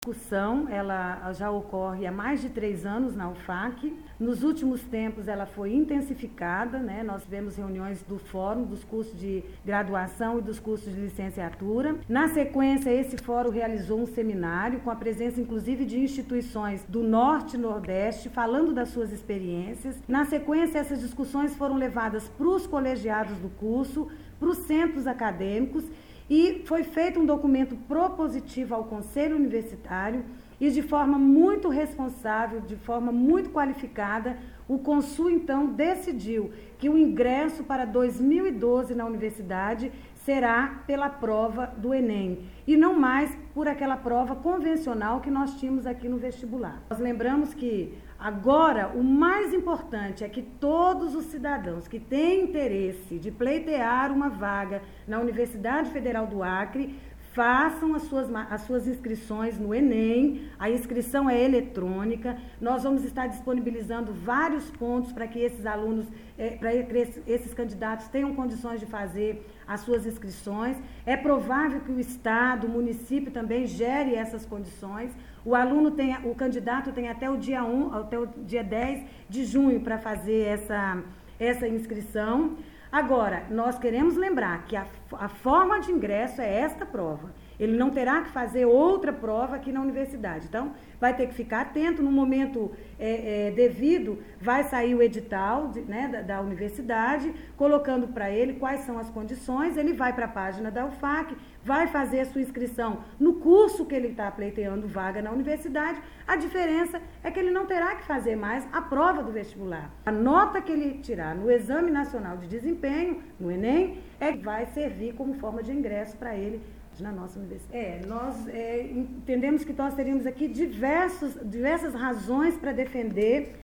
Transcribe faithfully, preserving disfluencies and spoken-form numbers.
A discussão ela já ocorre há mais de três anos na U F A C. Nos últimos tempos ela foi intensificada, né? Nós tivemos reuniões do fórum, dos cursos de graduação e dos cursos de licenciatura. Na sequência, esse fórum realizou um seminário com a presença inclusive de instituições do Norte e Nordeste, falando das suas experiências. Na sequência, essas discussões foram levadas para os colegiados do curso, para os centros acadêmicos, e foi feito um documento propositivo ao Conselho Universitário e de forma muito responsável, de forma muito qualificada, o Consul então decidiu que o ingresso para dois mil e doze na universidade será pela prova do Enem e não mais por aquela prova convencional que nós tínhamos aqui no vestibular. Nós lembramos que agora o mais importante é que todos os cidadãos que têm interesse de pleitear uma vaga na Universidade Federal do Acre façam as suas, as suas inscrições no Enem. A inscrição é eletrônica. Nós vamos estar disponibilizando vários pontos para que esses alunos, é, para que esses candidatos tenham condições de fazer as suas inscrições. É provável que o Estado, o município também gere essas condições. O aluno tem, o candidato tem até o dia um, até o dia dez de junho para fazer essa, essa inscrição. Agora, nós queremos lembrar que a, a forma de ingresso é esta prova. Ele não terá que fazer outra prova aqui na universidade. Então, vai ter que ficar atento. No momento é, é, devido, vai sair o edital de, né, da, da universidade, colocando para ele quais são as condições. Ele vai para a página da U F A C, vai fazer a sua inscrição no curso que ele está pleiteando vaga na universidade. A diferença é que ele não terá que fazer mais a prova do vestibular. A nota que ele tirar no Exame Nacional de Desempenho, no Enem, é que vai servir como forma de ingresso para ele na nossa universidade. É, nós é, entendemos que nós teríamos aqui diversos, diversas razões para defender